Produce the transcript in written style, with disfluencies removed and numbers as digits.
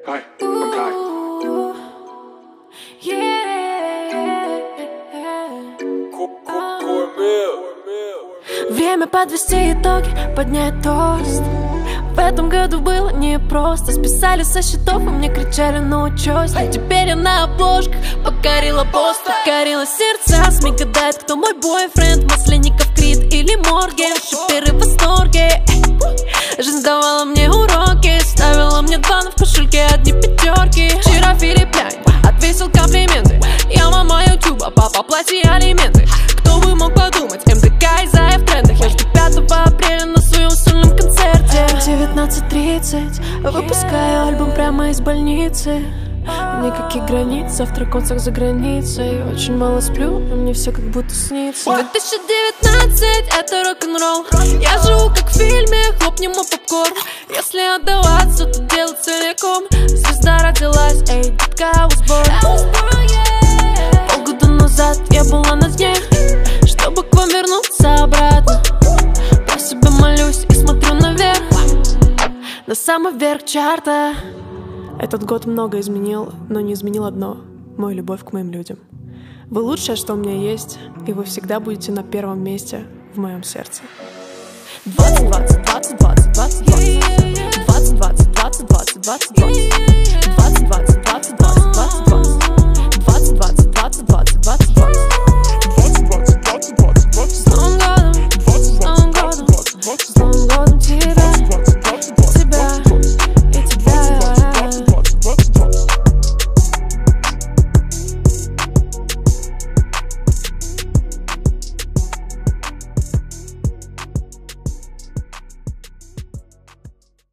Время подвести итоги, поднять тост. В этом году было непросто. Списали со счетов, и мне кричали на учёсе. Теперь я на обложках покорила пост. Покорила сердца, СМИ гадает, кто мой бойфренд. Масленников, Крид или Морген. Шиперы в восторге. Жизнь давала мне уроки, ставила мне 2, но в кошельке одни пятерки. Вчера Филипп Ляйн отвесил комплименты. Я мама ютуба, папа плати алименты. Кто бы мог подумать, МДК и Зая в трендах. Я жду 5 апреля на своем сольном концерте. 19:30, выпускаю альбом прямо из больницы. Никаких границ, завтра концерт за границей. Очень мало сплю, но мне все как будто снится. 2019, это рок-н-ролл. Я живу как в фильме, хлопнем о попкорн. Если отдаваться, то делать целиком. Звезда родилась, эй, детка, I was born. Полгода назад я была на дне, чтобы к вам вернуться обратно. Про себя молюсь и смотрю наверх, на самый верх чарта. Этот год много изменил, но не изменил одно — мою любовь к моим людям. Вы лучшее, что у меня есть, и вы всегда будете на первом месте в моем сердце. 2020, 2020, 2020, 2020, 2020, 2020.